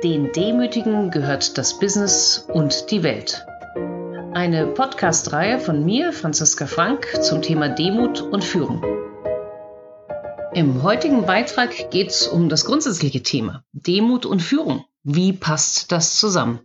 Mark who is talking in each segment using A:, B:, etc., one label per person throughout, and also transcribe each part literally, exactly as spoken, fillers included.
A: Den Demütigen gehört das Business und die Welt. Eine Podcast-Reihe von mir, Franziska Frank, zum Thema Demut und Führung. Im heutigen Beitrag geht es um das grundsätzliche Thema Demut und Führung. Wie passt das zusammen?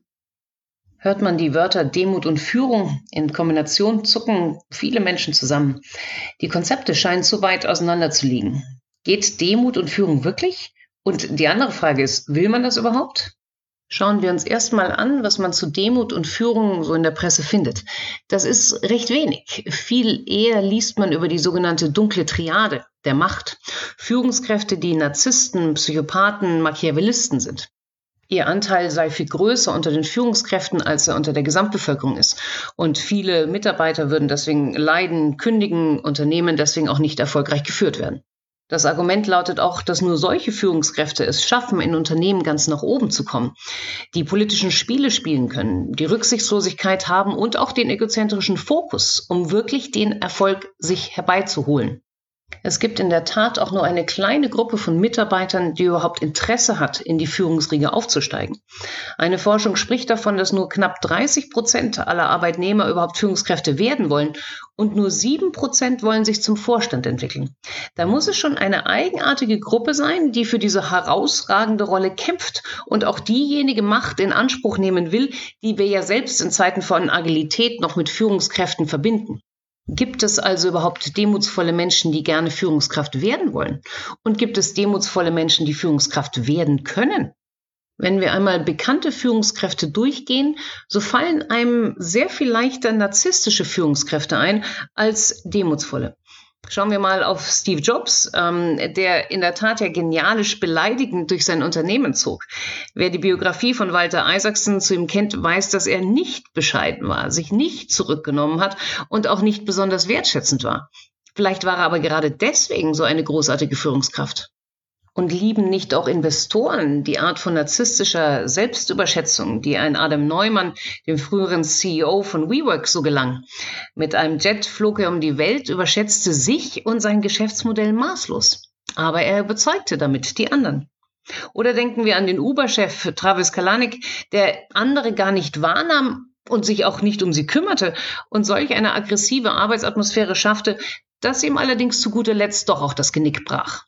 A: Hört man die Wörter Demut und Führung in Kombination, zucken viele Menschen zusammen. Die Konzepte scheinen zu weit auseinander zu liegen. Geht Demut und Führung wirklich? Und die andere Frage ist, will man das überhaupt? Schauen wir uns erstmal an, was man zu Demut und Führung so in der Presse findet. Das ist recht wenig. Viel eher liest man über die sogenannte dunkle Triade der Macht. Führungskräfte, die Narzissten, Psychopathen, Machiavellisten sind. Ihr Anteil sei viel größer unter den Führungskräften, als er unter der Gesamtbevölkerung ist. Und viele Mitarbeiter würden deswegen leiden, kündigen, Unternehmen deswegen auch nicht erfolgreich geführt werden. Das Argument lautet auch, dass nur solche Führungskräfte es schaffen, in Unternehmen ganz nach oben zu kommen, die politischen Spiele spielen können, die Rücksichtslosigkeit haben und auch den egozentrischen Fokus, um wirklich den Erfolg sich herbeizuholen. Es gibt in der Tat auch nur eine kleine Gruppe von Mitarbeitern, die überhaupt Interesse hat, in die Führungsriege aufzusteigen. Eine Forschung spricht davon, dass nur knapp dreißig Prozent aller Arbeitnehmer überhaupt Führungskräfte werden wollen und nur sieben Prozent wollen sich zum Vorstand entwickeln. Da muss es schon eine eigenartige Gruppe sein, die für diese herausragende Rolle kämpft und auch diejenige Macht in Anspruch nehmen will, die wir ja selbst in Zeiten von Agilität noch mit Führungskräften verbinden. Gibt es also überhaupt demutsvolle Menschen, die gerne Führungskraft werden wollen? Und gibt es demutsvolle Menschen, die Führungskraft werden können? Wenn wir einmal bekannte Führungskräfte durchgehen, so fallen einem sehr viel leichter narzisstische Führungskräfte ein als demutsvolle. Schauen wir mal auf Steve Jobs, ähm, der in der Tat ja genialisch beleidigend durch sein Unternehmen zog. Wer die Biografie von Walter Isaacson zu ihm kennt, weiß, dass er nicht bescheiden war, sich nicht zurückgenommen hat und auch nicht besonders wertschätzend war. Vielleicht war er aber gerade deswegen so eine großartige Führungskraft. Und lieben nicht auch Investoren die Art von narzisstischer Selbstüberschätzung, die ein Adam Neumann, dem früheren C E O von WeWork, so gelang? Mit einem Jet flog er um die Welt, überschätzte sich und sein Geschäftsmodell maßlos. Aber er überzeugte damit die anderen. Oder denken wir an den Uber-Chef Travis Kalanick, der andere gar nicht wahrnahm und sich auch nicht um sie kümmerte und solch eine aggressive Arbeitsatmosphäre schaffte, dass ihm allerdings zu guter Letzt doch auch das Genick brach.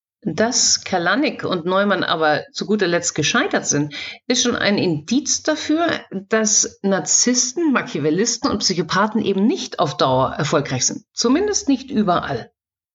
A: Dass Kalanick und Neumann aber zu guter Letzt gescheitert sind, ist schon ein Indiz dafür, dass Narzissten, Machiavellisten und Psychopathen eben nicht auf Dauer erfolgreich sind. Zumindest nicht überall.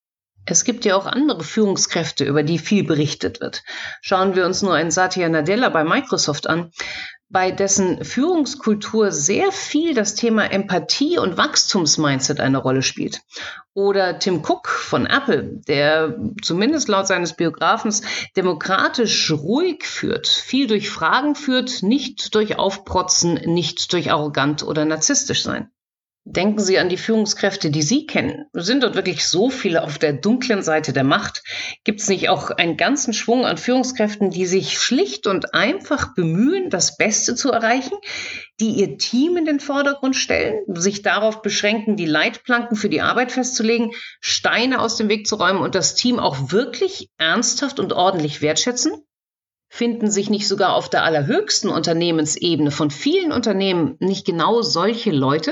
A: Es gibt ja auch andere Führungskräfte, über die viel berichtet wird. Schauen wir uns nur einen Satya Nadella bei Microsoft an, bei dessen Führungskultur sehr viel das Thema Empathie und Wachstumsmindset eine Rolle spielt. Oder Tim Cook von Apple, der zumindest laut seines Biographens demokratisch ruhig führt, viel durch Fragen führt, nicht durch Aufprotzen, nicht durch arrogant oder narzisstisch sein. Denken Sie an die Führungskräfte, die Sie kennen. Sind dort wirklich so viele auf der dunklen Seite der Macht? Gibt es nicht auch einen ganzen Schwung an Führungskräften, die sich schlicht und einfach bemühen, das Beste zu erreichen, die ihr Team in den Vordergrund stellen, sich darauf beschränken, die Leitplanken für die Arbeit festzulegen, Steine aus dem Weg zu räumen und das Team auch wirklich ernsthaft und ordentlich wertschätzen? Finden sich nicht sogar auf der allerhöchsten Unternehmensebene von vielen Unternehmen nicht genau solche Leute?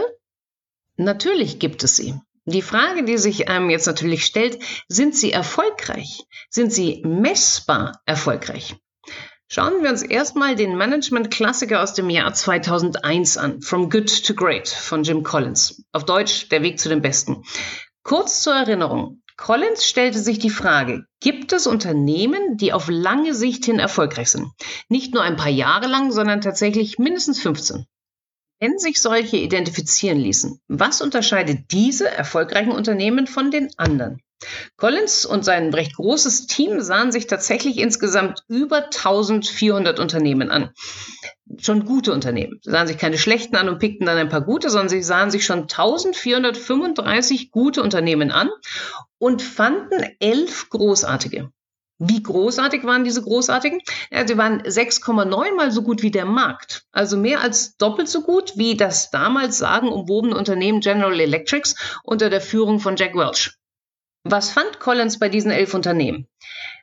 A: Natürlich gibt es sie. Die Frage, die sich einem jetzt natürlich stellt, sind sie erfolgreich? Sind sie messbar erfolgreich? Schauen wir uns erstmal den Management-Klassiker aus dem Jahr zweitausendeins an, From Good to Great von Jim Collins. Auf Deutsch, der Weg zu den Besten. Kurz zur Erinnerung. Collins stellte sich die Frage, gibt es Unternehmen, die auf lange Sicht hin erfolgreich sind? Nicht nur ein paar Jahre lang, sondern tatsächlich mindestens fünfzehn. Wenn sich solche identifizieren ließen, was unterscheidet diese erfolgreichen Unternehmen von den anderen? Collins und sein recht großes Team sahen sich tatsächlich insgesamt über eintausendvierhundert Unternehmen an. Schon gute Unternehmen. Sie sahen sich keine schlechten an und pickten dann ein paar gute, sondern sie sahen sich schon eintausendvierhundertfünfunddreißig gute Unternehmen an und fanden elf großartige. Wie großartig waren diese großartigen? Ja, sie waren sechs Komma neun mal so gut wie der Markt. Also mehr als doppelt so gut wie das damals sagenumwobene Unternehmen General Electric unter der Führung von Jack Welch. Was fand Collins bei diesen elf Unternehmen?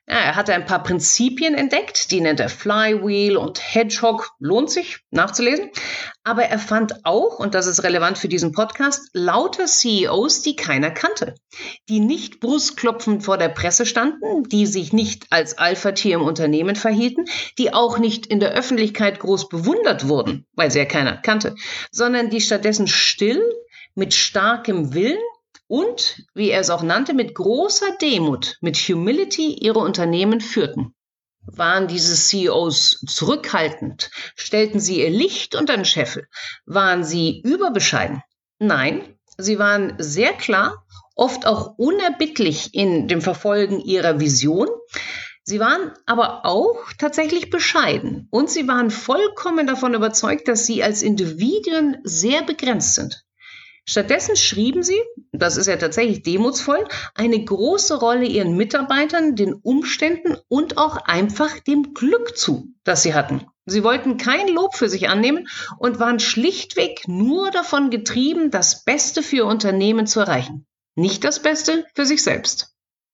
A: Ja, er hatte ein paar Prinzipien entdeckt, die nennt er Flywheel und Hedgehog, lohnt sich nachzulesen. Aber er fand auch, und das ist relevant für diesen Podcast, lauter C E Os, die keiner kannte, die nicht brustklopfend vor der Presse standen, die sich nicht als Alpha-Tier im Unternehmen verhielten, die auch nicht in der Öffentlichkeit groß bewundert wurden, weil sie ja keiner kannte, sondern die stattdessen still, mit starkem Willen und, wie er es auch nannte, mit großer Demut, mit Humility ihre Unternehmen führten. Waren diese C E Os zurückhaltend? Stellten sie ihr Licht unter den Scheffel? Waren sie überbescheiden? Nein, sie waren sehr klar, oft auch unerbittlich in dem Verfolgen ihrer Vision. Sie waren aber auch tatsächlich bescheiden und sie waren vollkommen davon überzeugt, dass sie als Individuen sehr begrenzt sind. Stattdessen schrieben sie, das ist ja tatsächlich demutsvoll, eine große Rolle ihren Mitarbeitern, den Umständen und auch einfach dem Glück zu, das sie hatten. Sie wollten kein Lob für sich annehmen und waren schlichtweg nur davon getrieben, das Beste für ihr Unternehmen zu erreichen, nicht das Beste für sich selbst.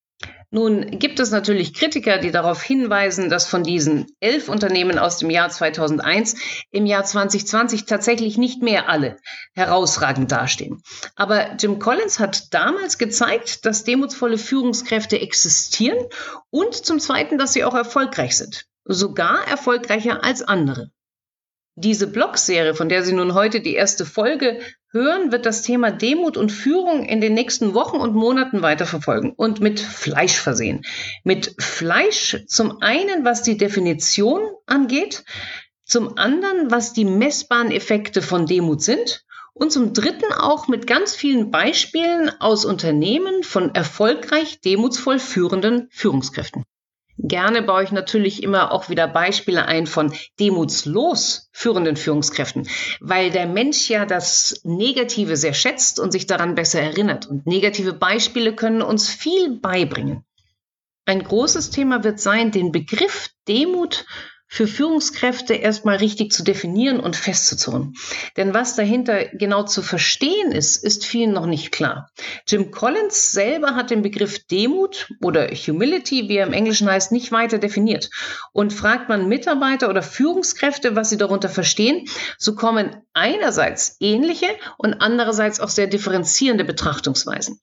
A: Nun gibt es natürlich Kritiker, die darauf hinweisen, dass von diesen elf Unternehmen aus dem Jahr zweitausendeins im Jahr zwanzig zwanzig tatsächlich nicht mehr alle herausragend dastehen. Aber Jim Collins hat damals gezeigt, dass demutsvolle Führungskräfte existieren und zum Zweiten, dass sie auch erfolgreich sind, sogar erfolgreicher als andere. Diese Blogserie, von der Sie nun heute die erste Folge hören, wird das Thema Demut und Führung in den nächsten Wochen und Monaten weiterverfolgen und mit Fleisch versehen. Mit Fleisch zum einen, was die Definition angeht, zum anderen, was die messbaren Effekte von Demut sind und zum dritten auch mit ganz vielen Beispielen aus Unternehmen von erfolgreich demutsvoll führenden Führungskräften. Gerne baue ich natürlich immer auch wieder Beispiele ein von demutslos führenden Führungskräften, weil der Mensch ja das Negative sehr schätzt und sich daran besser erinnert. Und negative Beispiele können uns viel beibringen. Ein großes Thema wird sein, den Begriff Demut für Führungskräfte erstmal richtig zu definieren und festzuzurren. Denn was dahinter genau zu verstehen ist, ist vielen noch nicht klar. Jim Collins selber hat den Begriff Demut oder Humility, wie er im Englischen heißt, nicht weiter definiert. Und fragt man Mitarbeiter oder Führungskräfte, was sie darunter verstehen, so kommen einerseits ähnliche und andererseits auch sehr differenzierende Betrachtungsweisen.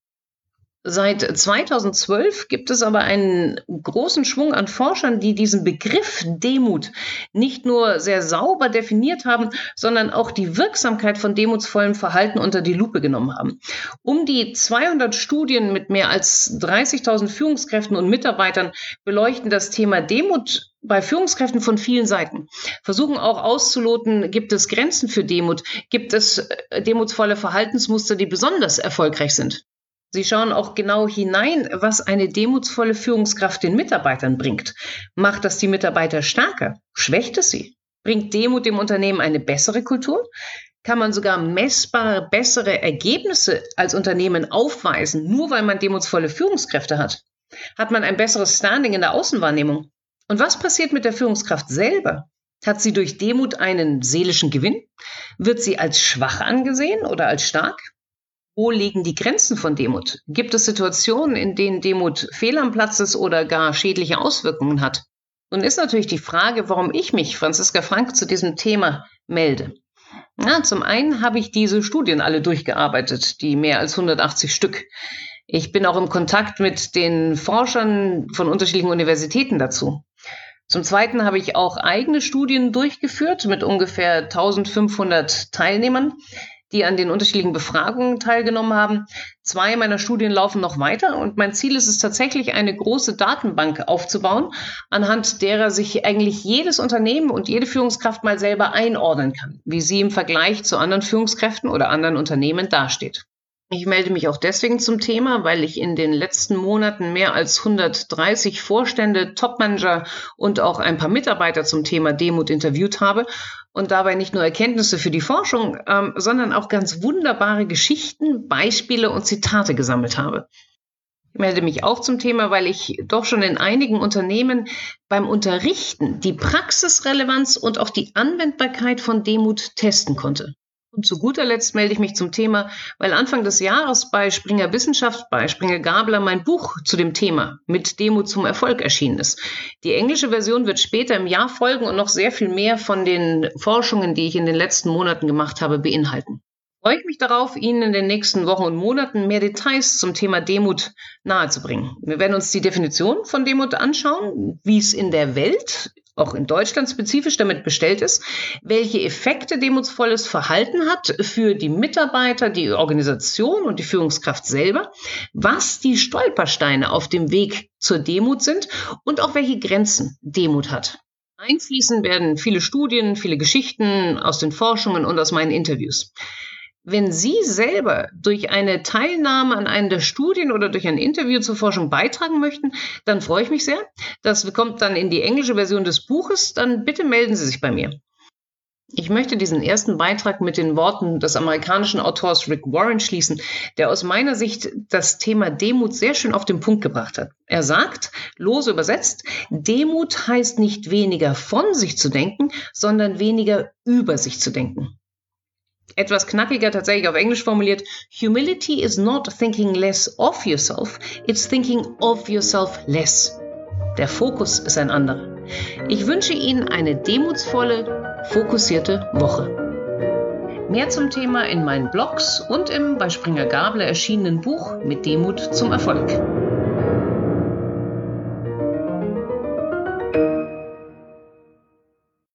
A: Seit zweitausendzwölf gibt es aber einen großen Schwung an Forschern, die diesen Begriff Demut nicht nur sehr sauber definiert haben, sondern auch die Wirksamkeit von demutsvollem Verhalten unter die Lupe genommen haben. Um die zweihundert Studien mit mehr als dreißigtausend Führungskräften und Mitarbeitern beleuchten das Thema Demut bei Führungskräften von vielen Seiten, versuchen auch auszuloten, gibt es Grenzen für Demut, gibt es demutsvolle Verhaltensmuster, die besonders erfolgreich sind. Sie schauen auch genau hinein, was eine demutsvolle Führungskraft den Mitarbeitern bringt. Macht das die Mitarbeiter stärker? Schwächt es sie? Bringt Demut dem Unternehmen eine bessere Kultur? Kann man sogar messbare, bessere Ergebnisse als Unternehmen aufweisen, nur weil man demutsvolle Führungskräfte hat? Hat man ein besseres Standing in der Außenwahrnehmung? Und was passiert mit der Führungskraft selber? Hat sie durch Demut einen seelischen Gewinn? Wird sie als schwach angesehen oder als stark? Wo liegen die Grenzen von Demut? Gibt es Situationen, in denen Demut fehl am Platz ist oder gar schädliche Auswirkungen hat? Nun ist natürlich die Frage, warum ich mich, Franziska Frank, zu diesem Thema melde. Na, zum einen habe ich diese Studien alle durchgearbeitet, die mehr als hundertachtzig Stück. Ich bin auch im Kontakt mit den Forschern von unterschiedlichen Universitäten dazu. Zum Zweiten habe ich auch eigene Studien durchgeführt mit ungefähr eintausendfünfhundert Teilnehmern, die an den unterschiedlichen Befragungen teilgenommen haben. Zwei meiner Studien laufen noch weiter und mein Ziel ist es tatsächlich, eine große Datenbank aufzubauen, anhand derer sich eigentlich jedes Unternehmen und jede Führungskraft mal selber einordnen kann, wie sie im Vergleich zu anderen Führungskräften oder anderen Unternehmen dasteht. Ich melde mich auch deswegen zum Thema, weil ich in den letzten Monaten mehr als hundertdreißig Vorstände, Topmanager und auch ein paar Mitarbeiter zum Thema Demut interviewt habe und dabei nicht nur Erkenntnisse für die Forschung, ähm, sondern auch ganz wunderbare Geschichten, Beispiele und Zitate gesammelt habe. Ich melde mich auch zum Thema, weil ich doch schon in einigen Unternehmen beim Unterrichten die Praxisrelevanz und auch die Anwendbarkeit von Demut testen konnte. Und zu guter Letzt melde ich mich zum Thema, weil Anfang des Jahres bei Springer Wissenschaft, bei Springer Gabler mein Buch zu dem Thema Mit Demut zum Erfolg erschienen ist. Die englische Version wird später im Jahr folgen und noch sehr viel mehr von den Forschungen, die ich in den letzten Monaten gemacht habe, beinhalten. Freue ich mich darauf, Ihnen in den nächsten Wochen und Monaten mehr Details zum Thema Demut nahezubringen. Wir werden uns die Definition von Demut anschauen, wie es in der Welt, auch in Deutschland spezifisch damit bestellt ist, welche Effekte demutsvolles Verhalten hat für die Mitarbeiter, die Organisation und die Führungskraft selber, was die Stolpersteine auf dem Weg zur Demut sind und auch welche Grenzen Demut hat. Einfließen werden viele Studien, viele Geschichten aus den Forschungen und aus meinen Interviews. Wenn Sie selber durch eine Teilnahme an einer der Studien oder durch ein Interview zur Forschung beitragen möchten, dann freue ich mich sehr. Das kommt dann in die englische Version des Buches. Dann bitte melden Sie sich bei mir. Ich möchte diesen ersten Beitrag mit den Worten des amerikanischen Autors Rick Warren schließen, der aus meiner Sicht das Thema Demut sehr schön auf den Punkt gebracht hat. Er sagt, lose übersetzt, Demut heißt nicht weniger von sich zu denken, sondern weniger über sich zu denken. Etwas knackiger tatsächlich auf Englisch formuliert, Humility is not thinking less of yourself, it's thinking of yourself less. Der Fokus ist ein anderer. Ich wünsche Ihnen eine demutsvolle, fokussierte Woche. Mehr zum Thema in meinen Blogs und im bei Springer Gabler erschienenen Buch Mit Demut zum Erfolg.